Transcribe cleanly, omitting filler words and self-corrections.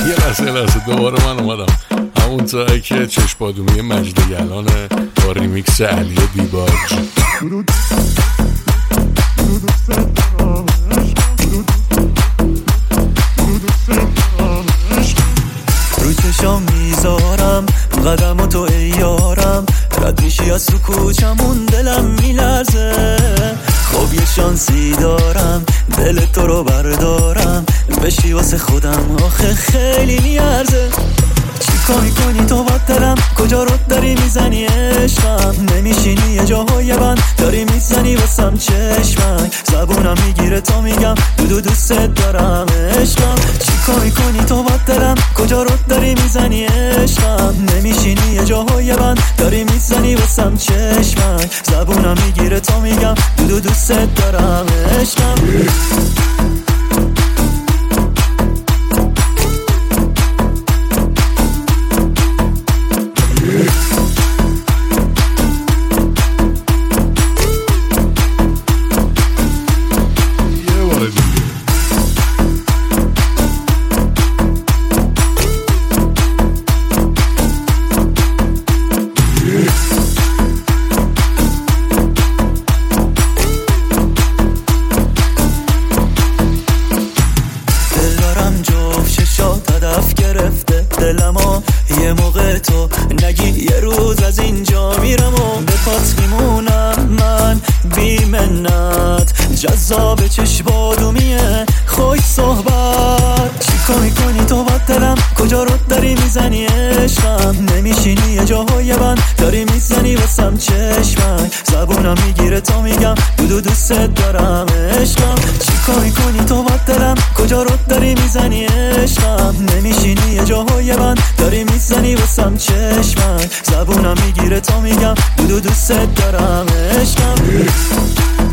یه لحظه دوباره من اومدم همون جایی که چشمادومی مجد گلانه با ریمیکس علی دیباج. رو چشام میذارم قدم تو ای یارم، رد میشی از تو کوچمون دلم میلرزه. خب یه شانسی دارم دل تو رو بردارم، بشی واسه خودم آخه خیلی میارزه. چیکار میکنی تو با دلم، کجا رو داری میزنی عشقم؟ نمیشینی یه جاهای بند داری میزنی واسم چشمک، زبونم میگیره تا میگم دوست دارم عشقم. چیکار میکنی تو با دلم، کجا رو داری میزنی عشقم؟ نمیشینی یه جاهای بند داری میزنی واسم چشمک، زبونم میگیره تا میگم دوست دارم عشقم. دلمو یه موقع تو نگی یه روز از اینجا میرم و به پات میمونم من بی منت. جذاب چشمادومیه خوش صحبت، چیکار میکنی تو با دلم، کجا رو داری میزنی عشقم؟ نمیشینی یه جاهای بند داری میزنی واسم چشمک، زبونم میگیره تا میگم دوست دارم عشقم. چیکار میکنی تو با دلم، کجا رو داری میزنی عشقم؟ نمیشینی یه جاهای بند داری میزنی واسم چشمک، زبونم میگیره تا میگم دوست دارم عشقم.